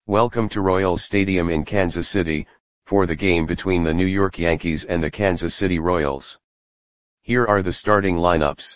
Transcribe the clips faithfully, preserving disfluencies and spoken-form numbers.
Welcome to Royals Stadium in Kansas City, for the game between the New York Yankees and the Kansas City Royals. Here are the starting lineups.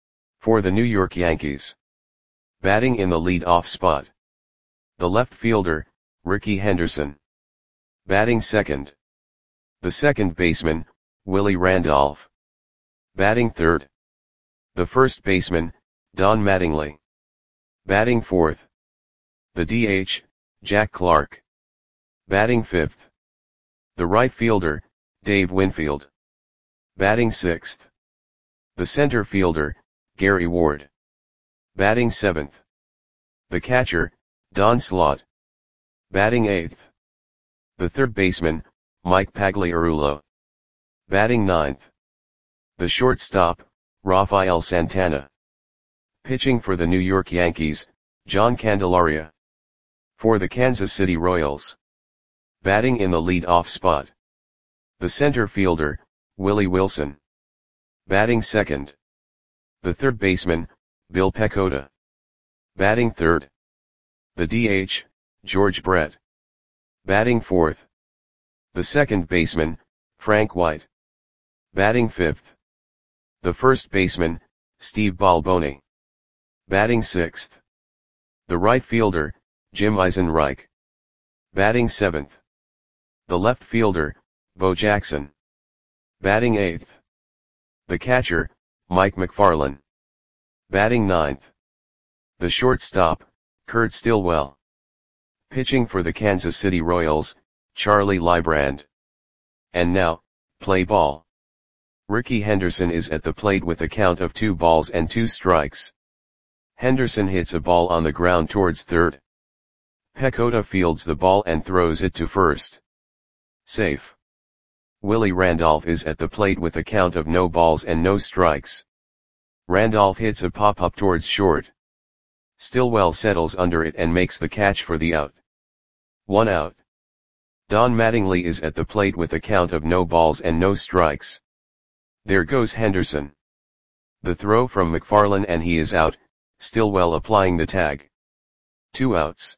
For the New York Yankees. Batting in the lead-off spot. The left fielder, Rickey Henderson. Batting second. The second baseman, Willie Randolph. Batting third. The first baseman, Don Mattingly. Batting fourth. The D H, Jack Clark. Batting fifth. The right fielder, Dave Winfield. Batting sixth. The center fielder, Gary Ward. Batting seventh. The catcher, Don Slaught. Batting eighth. The third baseman, Mike Pagliarulo. Batting ninth. The shortstop, Rafael Santana. Pitching for the New York Yankees, John Candelaria. For the Kansas City Royals. Batting in the lead-off spot. The center fielder, Willie Wilson. Batting second. The third baseman, Bill Pecota. Batting third. The D H, George Brett. Batting fourth. The second baseman, Frank White. Batting fifth. The first baseman, Steve Balboni. Batting sixth. The right fielder, Jim Eisenreich. Batting seventh. The left fielder, Bo Jackson. Batting eighth. The catcher, Mike McFarland. Batting ninth. The shortstop, Kurt Stillwell. Pitching for the Kansas City Royals, Charlie Leibrand. And now, play ball. Rickey Henderson is at the plate with a count of two balls and two strikes. Henderson hits a ball on the ground towards third. Pecota fields the ball and throws it to first. Safe. Willie Randolph is at the plate with a count of no balls and no strikes. Randolph hits a pop-up towards short. Stillwell settles under it and makes the catch for the out. One out. Don Mattingly is at the plate with a count of no balls and no strikes. There goes Henderson. The throw from McFarland and he is out, Stillwell applying the tag. Two outs.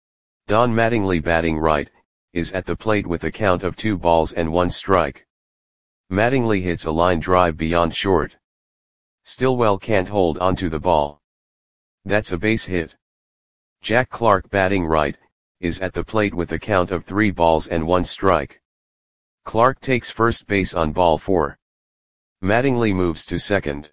Don Mattingly batting right, is at the plate with a count of two balls and one strike. Mattingly hits a line drive beyond short. Stillwell can't hold onto the ball. That's a base hit. Jack Clark batting right, is at the plate with a count of three balls and one strike. Clark takes first base on ball four. Mattingly moves to second.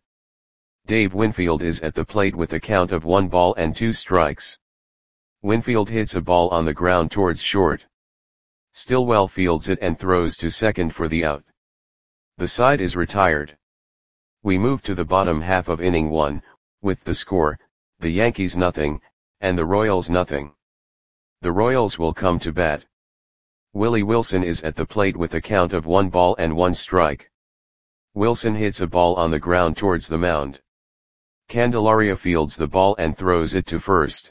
Dave Winfield is at the plate with a count of one ball and two strikes. Winfield hits a ball on the ground towards short. Stillwell fields it and throws to second for the out. The side is retired. We move to the bottom half of inning one, with the score, the Yankees nothing, and the Royals nothing. The Royals will come to bat. Willie Wilson is at the plate with a count of one ball and one strike. Wilson hits a ball on the ground towards the mound. Candelaria fields the ball and throws it to first.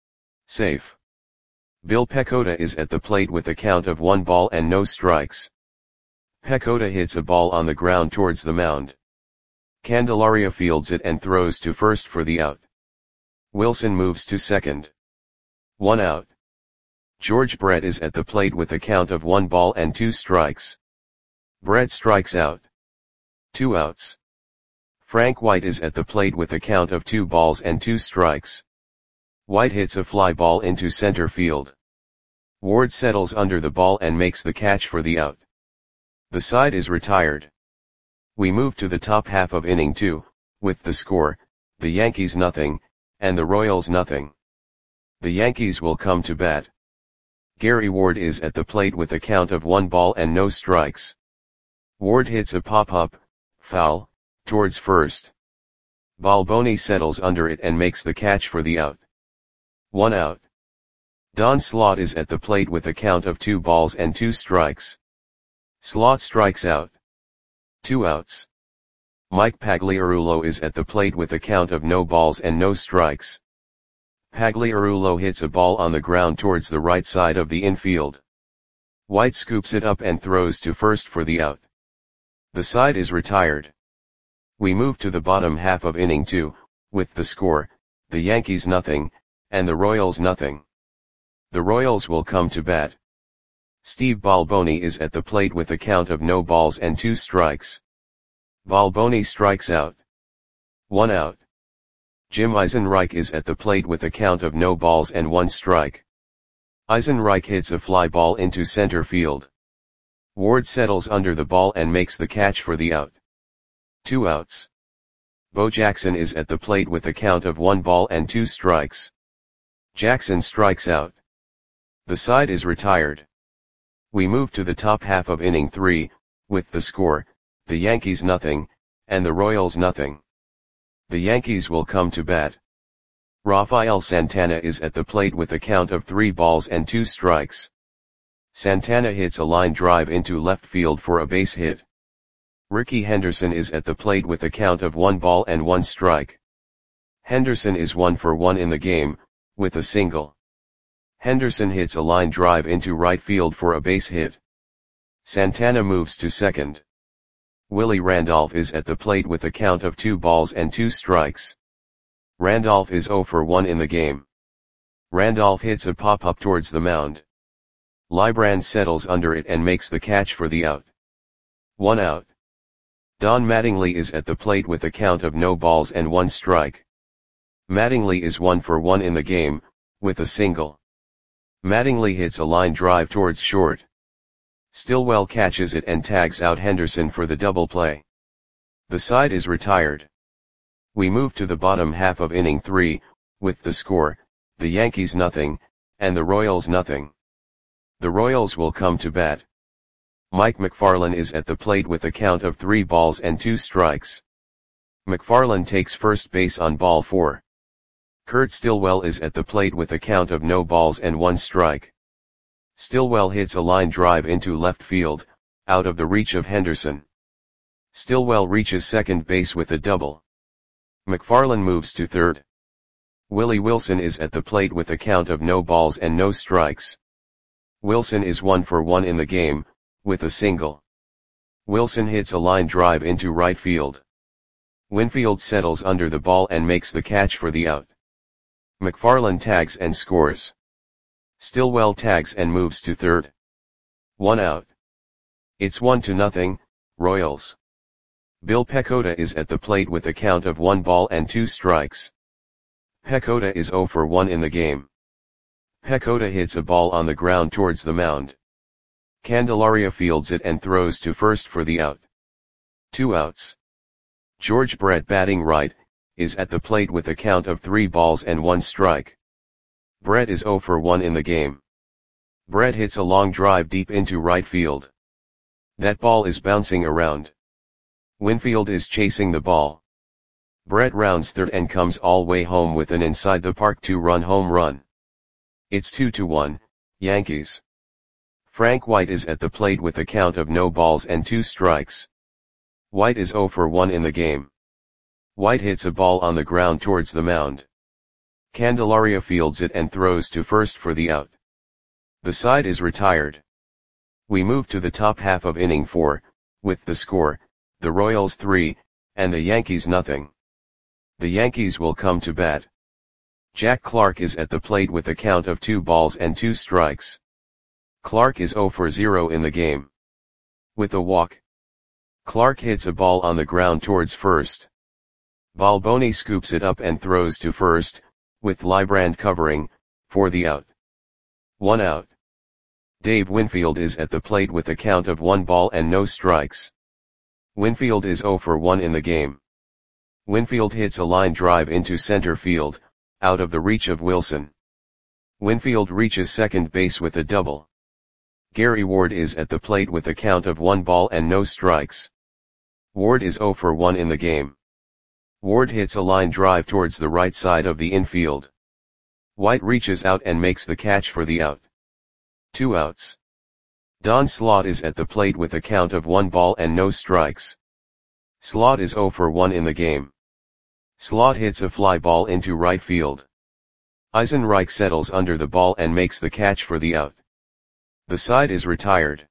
Safe. Bill Pecota is at the plate with a count of one ball and no strikes. Pecota hits a ball on the ground towards the mound. Candelaria fields it and throws to first for the out. Wilson moves to second. One out. George Brett is at the plate with a count of one ball and two strikes. Brett strikes out. Two outs. Frank White is at the plate with a count of two balls and two strikes. White hits a fly ball into center field. Ward settles under the ball and makes the catch for the out. The side is retired. We move to the top half of inning two, with the score, the Yankees nothing, and the Royals nothing. The Yankees will come to bat. Gary Ward is at the plate with a count of one ball and no strikes. Ward hits a pop-up, foul, towards first. Balboni settles under it and makes the catch for the out. One out. Don Slaught is at the plate with a count of two balls and two strikes. Slaught strikes out. Two outs. Mike Pagliarulo is at the plate with a count of no balls and no strikes. Pagliarulo hits a ball on the ground towards the right side of the infield. White scoops it up and throws to first for the out. The side is retired. We move to the bottom half of inning two, with the score, the Yankees nothing, and the Royals nothing. The Royals will come to bat. Steve Balboni is at the plate with a count of no balls and two strikes. Balboni strikes out. One out. Jim Eisenreich is at the plate with a count of no balls and one strike. Eisenreich hits a fly ball into center field. Ward settles under the ball and makes the catch for the out. Two outs. Bo Jackson is at the plate with a count of one ball and two strikes. Jackson strikes out. The side is retired. We move to the top half of inning three, with the score, the Yankees nothing, and the Royals nothing. The Yankees will come to bat. Rafael Santana is at the plate with a count of three balls and two strikes. Santana hits a line drive into left field for a base hit. Rickey Henderson is at the plate with a count of one ball and one strike. Henderson is one for one in the game, with a single. Henderson hits a line drive into right field for a base hit. Santana moves to second. Willie Randolph is at the plate with a count of two balls and two strikes. Randolph is zero for one in the game. Randolph hits a pop-up towards the mound. Librand settles under it and makes the catch for the out. One out. Don Mattingly is at the plate with a count of no balls and one strike. Mattingly is one for one in the game, with a single. Mattingly hits a line drive towards short. Stillwell catches it and tags out Henderson for the double play. The side is retired. We move to the bottom half of inning three, with the score, the Yankees nothing, and the Royals nothing. The Royals will come to bat. Mike McFarland is at the plate with a count of three balls and two strikes. McFarland takes first base on ball four. Kurt Stillwell is at the plate with a count of no balls and one strike. Stillwell hits a line drive into left field, out of the reach of Henderson. Stillwell reaches second base with a double. McFarland moves to third. Willie Wilson is at the plate with a count of no balls and no strikes. Wilson is one for one in the game, with a single. Wilson hits a line drive into right field. Winfield settles under the ball and makes the catch for the out. McFarland tags and scores. Stillwell tags and moves to third. One out. It's one to nothing, Royals. Bill Pecota is at the plate with a count of one ball and two strikes. Pecota is zero for one in the game. Pecota hits a ball on the ground towards the mound. Candelaria fields it and throws to first for the out. Two outs. George Brett, batting right, is at the plate with a count of three balls and one strike. Brett is zero for one in the game. Brett hits a long drive deep into right field. That ball is bouncing around. Winfield is chasing the ball. Brett rounds third and comes all way home with an inside the park two-run home run. It's two to one, Yankees. Frank White is at the plate with a count of no balls and two strikes. White is zero for one in the game. White hits a ball on the ground towards the mound. Candelaria fields it and throws to first for the out. The side is retired. We move to the top half of inning four, with the score, the Royals three, and the Yankees nothing. The Yankees will come to bat. Jack Clark is at the plate with a count of two balls and two strikes. Clark is zero for zero in the game. With a walk. Clark hits a ball on the ground towards first. Balboni scoops it up and throws to first, with Librand covering, for the out. One out. Dave Winfield is at the plate with a count of one ball and no strikes. Winfield is zero for one in the game. Winfield hits a line drive into center field, out of the reach of Wilson. Winfield reaches second base with a double. Gary Ward is at the plate with a count of one ball and no strikes. Ward is zero for one in the game. Ward hits a line drive towards the right side of the infield. White reaches out and makes the catch for the out. Two outs. Don Slaught is at the plate with a count of one ball and no strikes. Slaught is zero for one in the game. Slaught hits a fly ball into right field. Eisenreich settles under the ball and makes the catch for the out. The side is retired.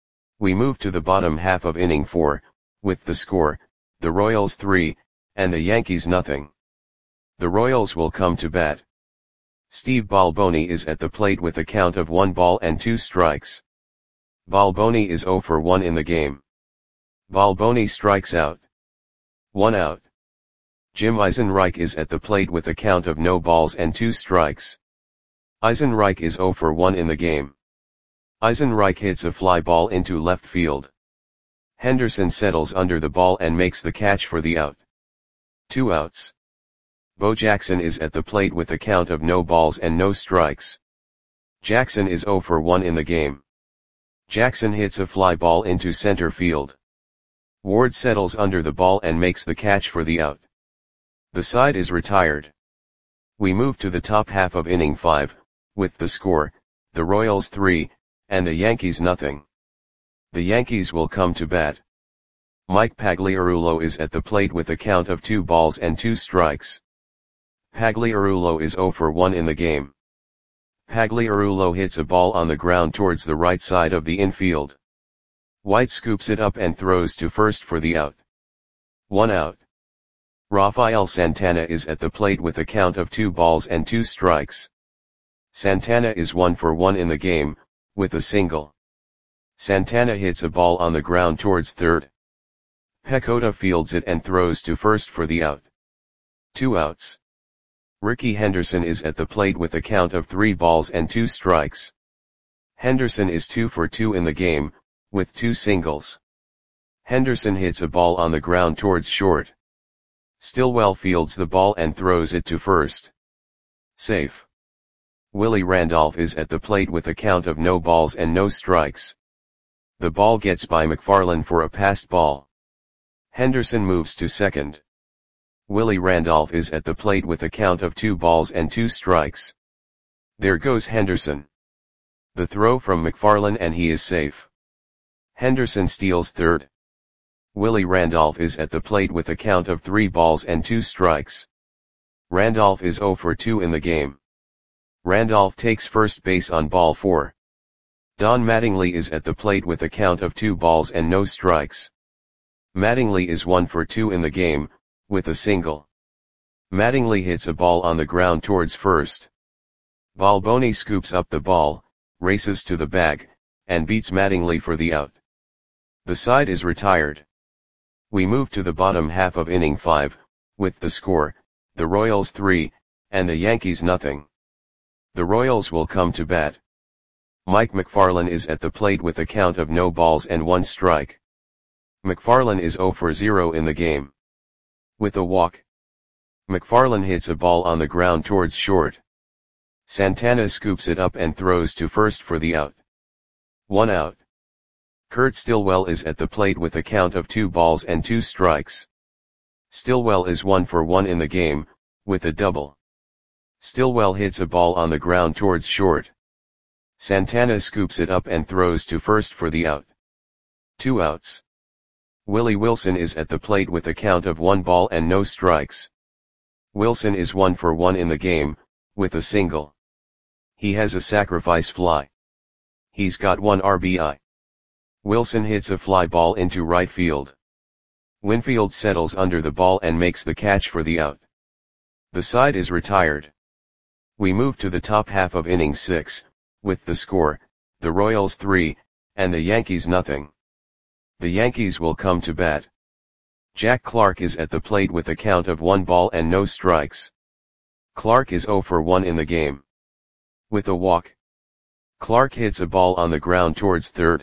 We move to the bottom half of inning four, with the score, the Royals three, and the Yankees nothing. The Royals will come to bat. Steve Balboni is at the plate with a count of one ball and two strikes. Balboni is zero for one in the game. Balboni strikes out. One out. Jim Eisenreich is at the plate with a count of no balls and two strikes. Eisenreich is zero for one in the game. Eisenreich hits a fly ball into left field. Henderson settles under the ball and makes the catch for the out. Two outs. Bo Jackson is at the plate with a count of no balls and no strikes. Jackson is zero for one in the game. Jackson hits a fly ball into center field. Ward settles under the ball and makes the catch for the out. The side is retired. We move to the top half of inning five, with the score, the Royals three, and the Yankees nothing. The Yankees will come to bat. Mike Pagliarulo is at the plate with a count of two balls and two strikes. Pagliarulo is zero for one in the game. Pagliarulo hits a ball on the ground towards the right side of the infield. White scoops it up and throws to first for the out. One out. Rafael Santana is at the plate with a count of two balls and two strikes. Santana is one for one in the game, with a single. Santana hits a ball on the ground towards third. Pecota fields it and throws to first for the out. Two outs. Ricky Henderson is at the plate with a count of three balls and two strikes. Henderson is two for two in the game, with two singles. Henderson hits a ball on the ground towards short. Stillwell fields the ball and throws it to first. Safe. Willie Randolph is at the plate with a count of no balls and no strikes. The ball gets by McFarland for a passed ball. Henderson moves to second. Willie Randolph is at the plate with a count of two balls and two strikes. There goes Henderson. The throw from McFarland and he is safe. Henderson steals third. Willie Randolph is at the plate with a count of three balls and two strikes. Randolph is zero for two in the game. Randolph takes first base on ball four. Don Mattingly is at the plate with a count of two balls and no strikes. Mattingly is one for two in the game, with a single. Mattingly hits a ball on the ground towards first. Balboni scoops up the ball, races to the bag, and beats Mattingly for the out. The side is retired. We move to the bottom half of inning five, with the score, the Royals three, and the Yankees nothing. The Royals will come to bat. Mike McFarland is at the plate with a count of no balls and one strike. McFarland is zero for zero in the game. With a walk. McFarland hits a ball on the ground towards short. Santana scoops it up and throws to first for the out. One out. Kurt Stillwell is at the plate with a count of two balls and two strikes. Stillwell is one for one in the game, with a double. Stillwell hits a ball on the ground towards short. Santana scoops it up and throws to first for the out. Two outs. Willie Wilson is at the plate with a count of one ball and no strikes. Wilson is one for one in the game, with a single. He has a sacrifice fly. He's got one R B I. Wilson hits a fly ball into right field. Winfield settles under the ball and makes the catch for the out. The side is retired. We move to the top half of inning six, with the score, the Royals three, and the Yankees nothing. The Yankees will come to bat. Jack Clark is at the plate with a count of one ball and no strikes. Clark is zero for one in the game. With a walk. Clark hits a ball on the ground towards third.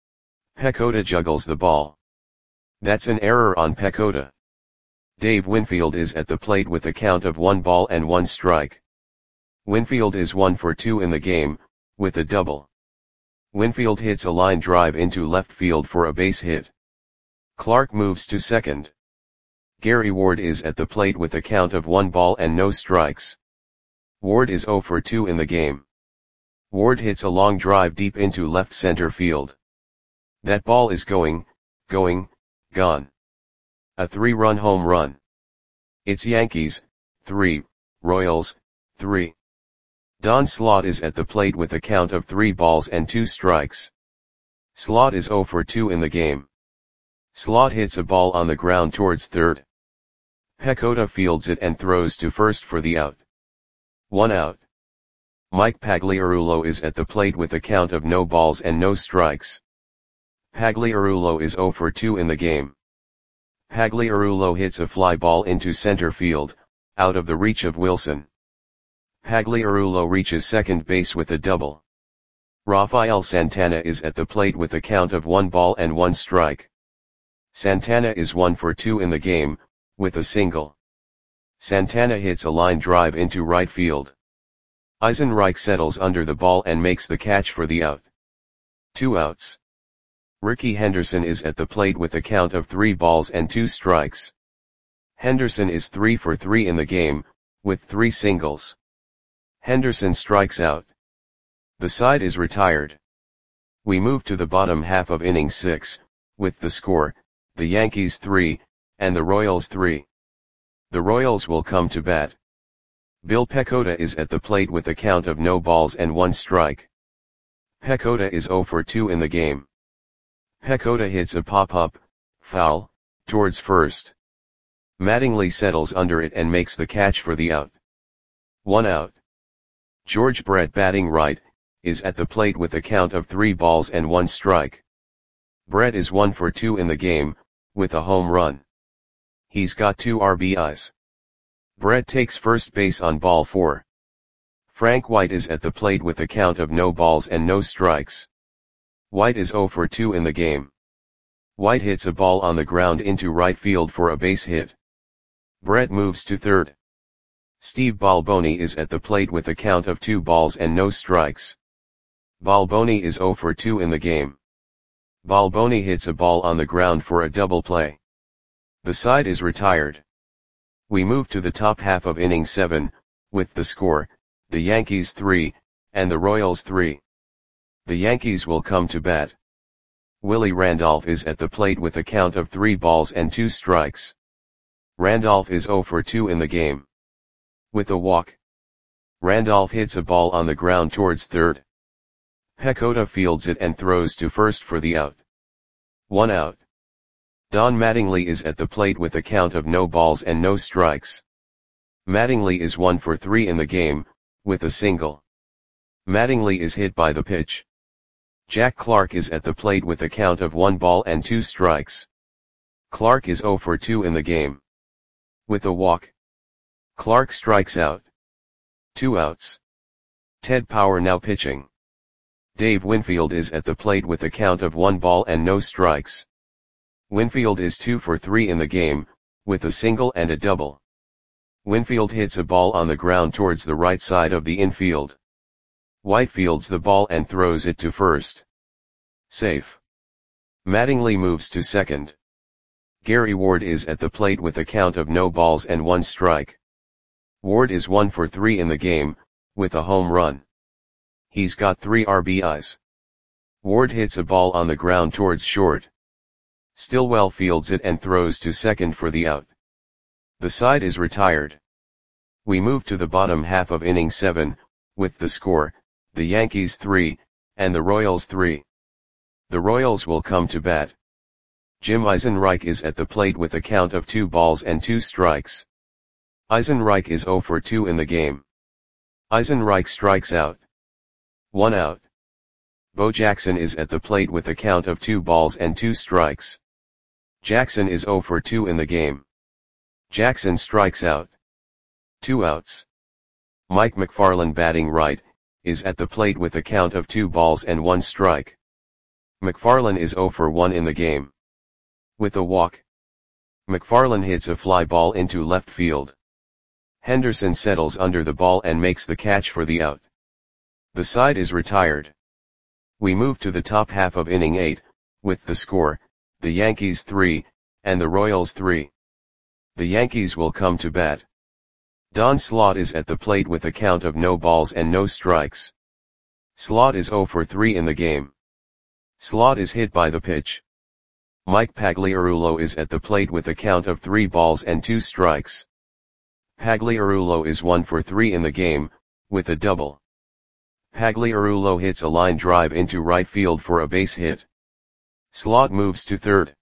Pecota juggles the ball. That's an error on Pecota. Dave Winfield is at the plate with a count of one ball and one strike. Winfield is one for two in the game, with a double. Winfield hits a line drive into left field for a base hit. Clark moves to second. Gary Ward is at the plate with a count of one ball and no strikes. Ward is zero for two in the game. Ward hits a long drive deep into left center field. That ball is going, going, gone. A three-run home run. It's Yankees, three, Royals, three. Don Slaught is at the plate with a count of three balls and two strikes. Slaught is zero for two in the game. Slaught hits a ball on the ground towards third. Pecota fields it and throws to first for the out. One out. Mike Pagliarulo is at the plate with a count of no balls and no strikes. Pagliarulo is zero for two in the game. Pagliarulo hits a fly ball into center field, out of the reach of Wilson. Pagliarulo reaches second base with a double. Rafael Santana is at the plate with a count of one ball and one strike. Santana is one for two in the game, with a single. Santana hits a line drive into right field. Eisenreich settles under the ball and makes the catch for the out. Two outs. Rickey Henderson is at the plate with a count of three balls and two strikes. Henderson is three for three in the game, with three singles. Henderson strikes out. The side is retired. We move to the bottom half of inning six, with the score, the Yankees three, and the Royals three. The Royals will come to bat. Bill Pecota is at the plate with a count of no balls and one strike. Pecota is zero for two in the game. Pecota hits a pop-up, foul, towards first. Mattingly settles under it and makes the catch for the out. One out. George Brett, batting right, is at the plate with a count of three balls and one strike. Brett is one for two in the game, with a home run. He's got two R B Is. Brett takes first base on ball four. Frank White is at the plate with a count of no balls and no strikes. White is zero for two in the game. White hits a ball on the ground into right field for a base hit. Brett moves to third. Steve Balboni is at the plate with a count of two balls and no strikes. Balboni is zero for two in the game. Balboni hits a ball on the ground for a double play. The side is retired. We move to the top half of inning seven, with the score, the Yankees three, and the Royals three. The Yankees will come to bat. Willie Randolph is at the plate with a count of three balls and two strikes. Randolph is zero for two in the game. With a walk. Randolph hits a ball on the ground towards third. Pecota fields it and throws to first for the out. One out. Don Mattingly is at the plate with a count of no balls and no strikes. Mattingly is one for three in the game, with a single. Mattingly is hit by the pitch. Jack Clark is at the plate with a count of one ball and two strikes. Clark is zero for two in the game. With a walk. Clark strikes out. Two outs. Ted Power now pitching. Dave Winfield is at the plate with a count of one ball and no strikes. Winfield is two for three in the game, with a single and a double. Winfield hits a ball on the ground towards the right side of the infield. White fields the ball and throws it to first. Safe. Mattingly moves to second. Gary Ward is at the plate with a count of no balls and one strike. Ward is one for three in the game, with a home run. He's got three R B Is. Ward hits a ball on the ground towards short. Stillwell fields it and throws to second for the out. The side is retired. We move to the bottom half of inning seven, with the score, the Yankees three, and the Royals three. The Royals will come to bat. Jim Eisenreich is at the plate with a count of two balls and two strikes. Eisenreich is zero for two in the game. Eisenreich strikes out. One out. Bo Jackson is at the plate with a count of two balls and two strikes. Jackson is zero for two in the game. Jackson strikes out. Two outs. Mike McFarland, batting right, is at the plate with a count of two balls and one strike. McFarland is zero for one in the game. With a walk. McFarland hits a fly ball into left field. Henderson settles under the ball and makes the catch for the out. The side is retired. We move to the top half of inning eight, with the score, the Yankees three, and the Royals three. The Yankees will come to bat. Don Slaught is at the plate with a count of no balls and no strikes. Slaught is zero for three in the game. Slaught is hit by the pitch. Mike Pagliarulo is at the plate with a count of three balls and two strikes. Pagliarulo is one for three in the game, with a double. Pagliarulo hits a line drive into right field for a base hit. Slaught moves to third.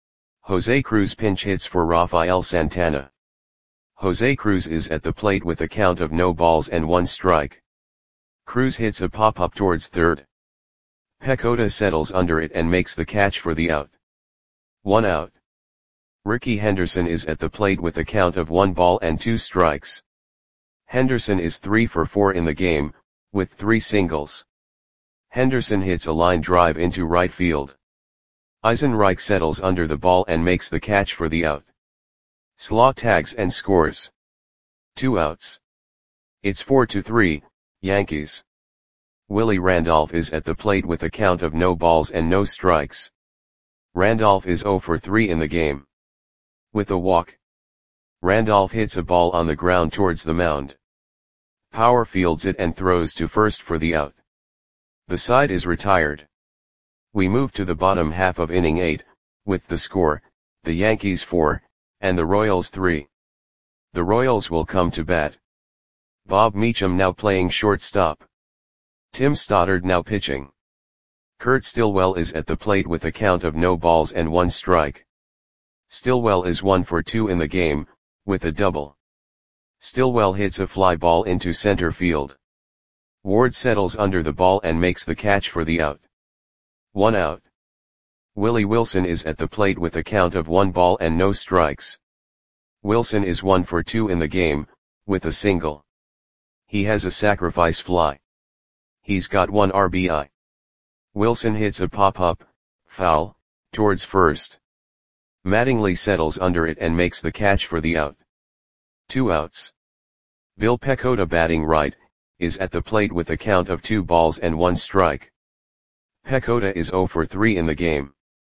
Jose Cruz pinch hits for Rafael Santana. Jose Cruz is at the plate with a count of no balls and one strike. Cruz hits a pop-up towards third. Pecota settles under it and makes the catch for the out. One out. Ricky Henderson is at the plate with a count of one ball and two strikes. Henderson is three for four in the game, with three singles. Henderson hits a line drive into right field. Eisenreich settles under the ball and makes the catch for the out. Slot tags and scores. Two outs. It's four to three, Yankees. Willie Randolph is at the plate with a count of no balls and no strikes. Randolph is zero for three in the game. With a walk. Randolph hits a ball on the ground towards the mound. Power fields it and throws to first for the out. The side is retired. We move to the bottom half of inning eight, with the score, the Yankees four, and the Royals three. The Royals will come to bat. Bob Meacham now playing shortstop. Tim Stoddard now pitching. Kurt Stillwell is at the plate with a count of no balls and one strike. Stillwell is one for two in the game, with a double. Stillwell hits a fly ball into center field. Ward settles under the ball and makes the catch for the out. One out. Willie Wilson is at the plate with a count of one ball and no strikes. Wilson is one for two in the game, with a single. He has a sacrifice fly. He's got one R B I. Wilson hits a pop-up, foul, towards first. Mattingly settles under it and makes the catch for the out. Two outs. Bill Pecota batting right, is at the plate with a count of two balls and one strike. Pecota is zero for three in the game.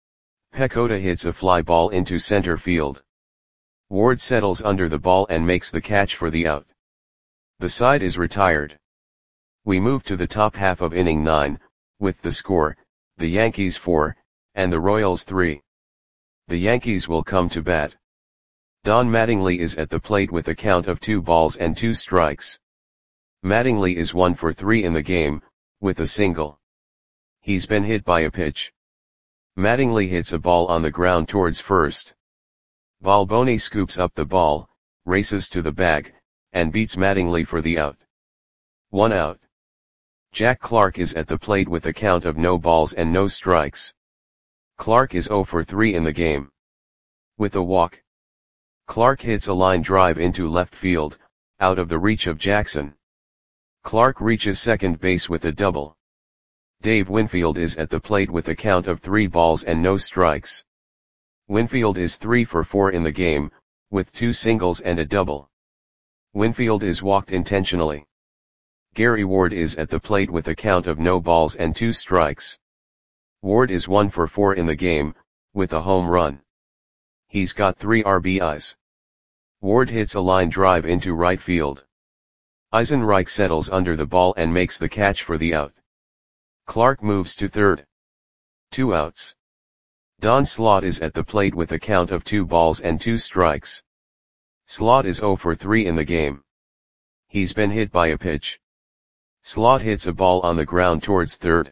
Pecota hits a fly ball into center field. Ward settles under the ball and makes the catch for the out. The side is retired. We move to the top half of inning nine, with the score, the Yankees four, and the Royals three. The Yankees will come to bat. Don Mattingly is at the plate with a count of two balls and two strikes. Mattingly is one for three in the game, with a single. He's been hit by a pitch. Mattingly hits a ball on the ground towards first. Balboni scoops up the ball, races to the bag, and beats Mattingly for the out. One out. Jack Clark is at the plate with a count of no balls and no strikes. Clark is zero for three in the game. With a walk. Clark hits a line drive into left field, out of the reach of Jackson. Clark reaches second base with a double. Dave Winfield is at the plate with a count of three balls and no strikes. Winfield is three for four in the game, with two singles and a double. Winfield is walked intentionally. Gary Ward is at the plate with a count of no balls and two strikes. Ward is one for four in the game, with a home run. He's got three R B Is. Ward hits a line drive into right field. Eisenreich settles under the ball and makes the catch for the out. Clark moves to third. Two outs. Don Slaught is at the plate with a count of two balls and two strikes. Slaught is zero for three in the game. He's been hit by a pitch. Slaught hits a ball on the ground towards third.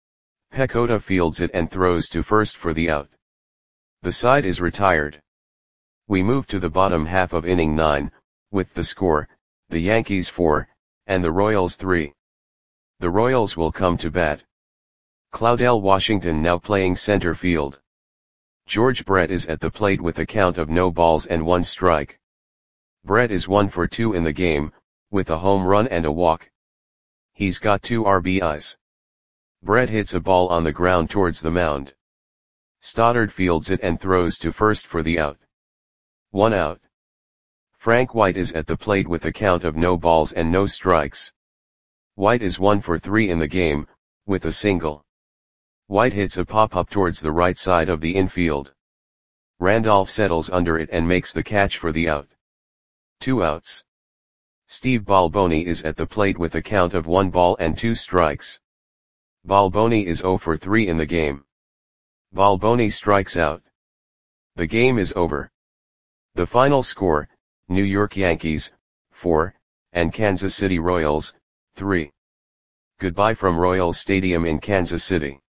Pecota fields it and throws to first for the out. The side is retired. We move to the bottom half of inning nine, with the score, the Yankees four, and the Royals three. The Royals will come to bat. Claudell Washington now playing center field. George Brett is at the plate with a count of no balls and one strike. Brett is one for two in the game, with a home run and a walk. He's got two R B Is. Brett hits a ball on the ground towards the mound. Stoddard fields it and throws to first for the out. One out. Frank White is at the plate with a count of no balls and no strikes. White is one for three in the game, with a single. White hits a pop-up towards the right side of the infield. Randolph settles under it and makes the catch for the out. Two outs. Steve Balboni is at the plate with a count of one ball and two strikes. Balboni is zero for three in the game. Balboni strikes out. The game is over. The final score, New York Yankees, four, and Kansas City Royals, three. Goodbye from Royals Stadium in Kansas City.